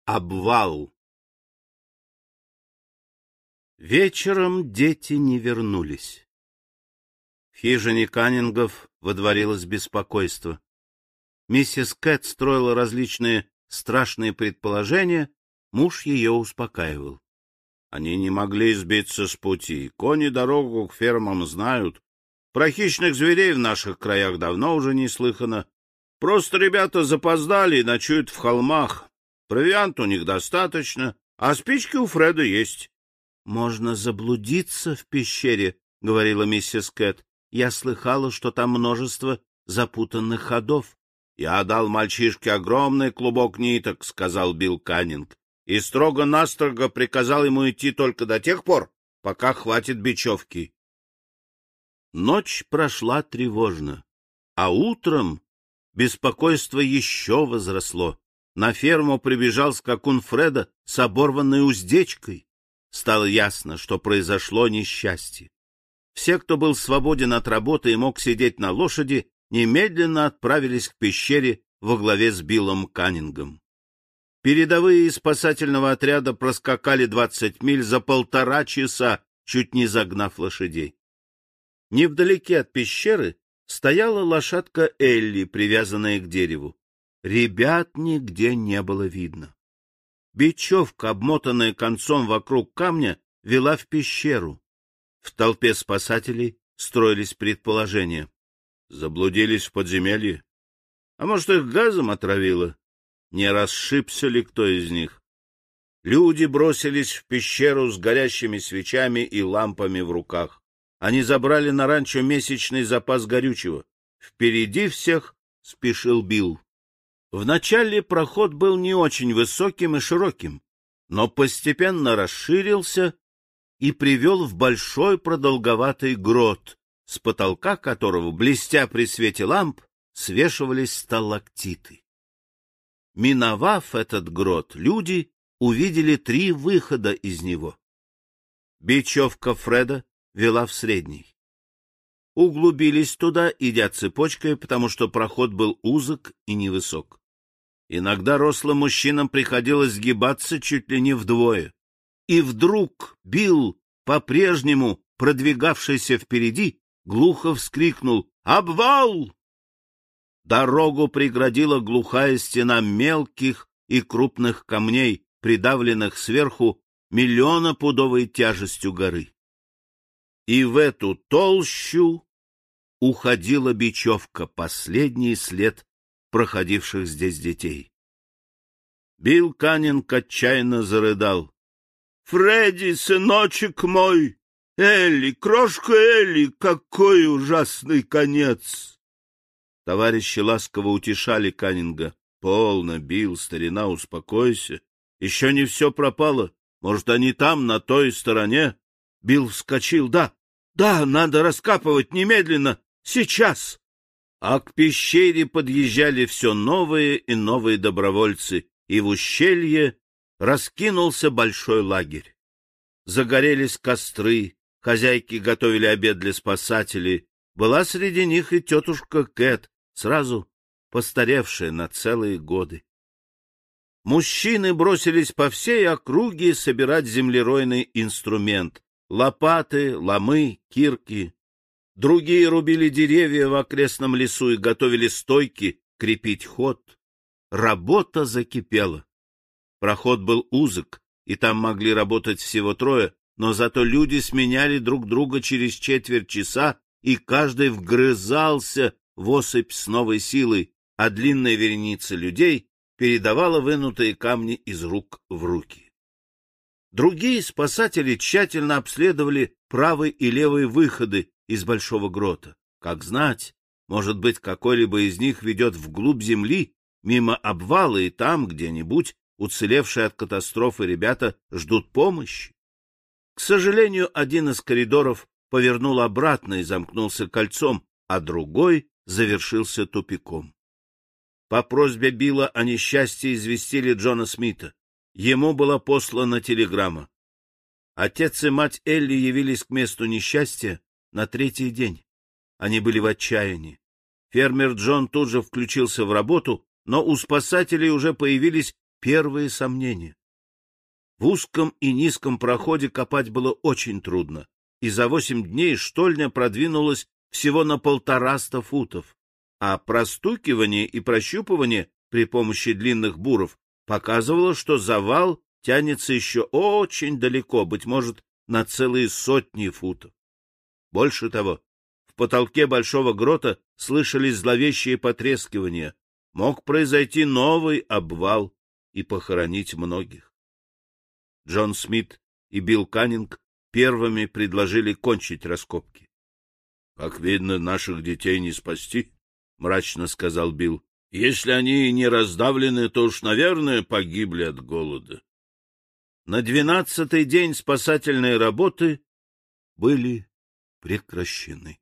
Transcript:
Обвал. Вечером дети не вернулись. В хижине Каннингов водворилось беспокойство. Миссис Кэт строила различные страшные предположения, муж ее успокаивал. Они не могли сбиться с пути, кони дорогу к фермам знают. Про хищных зверей в наших краях давно уже не слыхано. Просто ребята запоздали и ночуют в холмах. Провиант у них достаточно, а спички у Фреда есть. — Можно заблудиться в пещере, — говорила миссис Кэт. — Я слыхала, что там множество запутанных ходов. — Я дал мальчишке огромный клубок ниток, — сказал Билл Каннинг, и строго-настрого приказал ему идти только до тех пор, пока хватит бечевки. Ночь прошла тревожно, а утром беспокойство еще возросло. На ферму прибежал скакун Фреда с оборванной уздечкой. Стало ясно, что произошло несчастье. Все, кто был свободен от работы и мог сидеть на лошади, немедленно отправились к пещере во главе с Биллом Каннингом. Передовые из спасательного отряда проскакали 20 миль за 1,5 часа, чуть не загнав лошадей. Невдалеке от пещеры стояла лошадка Элли, привязанная к дереву. Ребят нигде не было видно. Бечевка, обмотанная концом вокруг камня, вела в пещеру. В толпе спасателей строились предположения. Заблудились в подземелье? А может, их газом отравило? Не расшибся ли кто из них? Люди бросились в пещеру с горящими свечами и лампами в руках. Они забрали на ранчо месячный запас горючего. Впереди всех спешил Билл. Вначале проход был не очень высоким и широким, но постепенно расширился и привел в большой продолговатый грот, с потолка которого, блестя при свете ламп, свешивались сталактиты. Миновав этот грот, люди увидели 3 выхода из него. Бечевка Фреда вела в средний. Углубились туда, идя цепочкой, потому что проход был узок и невысок. Иногда рослым мужчинам приходилось сгибаться чуть ли не вдвое. И вдруг Билл, по-прежнему продвигавшийся впереди, глухо вскрикнул: «Обвал!» Дорогу преградила глухая стена мелких и крупных камней, придавленных сверху миллионопудовой тяжестью горы. И в эту толщу уходила бечевка, последний след проходивших здесь детей. Билл Каннинг отчаянно зарыдал. — Фредди, сыночек мой! Элли, крошка Элли, какой ужасный конец! Товарищи ласково утешали Каннинга. — Полно, Билл, старина, успокойся. Еще не все пропало. Может, они там, на той стороне? Билл вскочил. — Да, надо раскапывать немедленно, сейчас! А к пещере подъезжали все новые и новые добровольцы, и в ущелье раскинулся большой лагерь. Загорелись костры, хозяйки готовили обед для спасателей. Была среди них и тетушка Кэт, сразу постаревшая на целые годы. Мужчины бросились по всей округе собирать землеройный инструмент — лопаты, ломы, кирки. Другие рубили деревья в окрестном лесу и готовили стойки крепить ход. Работа закипела. Проход был узок, и там могли работать всего 3, но зато люди сменяли друг друга через четверть часа, и каждый вгрызался в осыпь с новой силой, а длинная вереница людей передавала вынутые камни из рук в руки. Другие спасатели тщательно обследовали правый и левый выходы из большого грота. Как знать, может быть, какой-либо из них ведет вглубь земли, мимо обвала, и там где-нибудь уцелевшие от катастрофы ребята ждут помощи. К сожалению, один из коридоров повернул обратно и замкнулся кольцом, а другой завершился тупиком. По просьбе Билла о несчастье известили Джона Смита. Ему была послана телеграмма. Отец и мать Элли явились к месту несчастья на 3-й день. Они были в отчаянии. Фермер Джон тут же включился в работу, но у спасателей уже появились первые сомнения. В узком и низком проходе копать было очень трудно, и за 8 дней штольня продвинулась всего на 150 футов, а простукивание и прощупывание при помощи длинных буров показывало, что завал тянется еще очень далеко, быть может, на целые сотни футов. Больше того, в потолке большого грота слышались зловещие потрескивания. Мог произойти новый обвал и похоронить многих. Джон Смит и Билл Каннинг первыми предложили кончить раскопки. — Как видно, наших детей не спасти, — мрачно сказал Билл. — Если они не раздавлены, то уж, наверное, погибли от голода. На 12-й день спасательные работы были прекращены.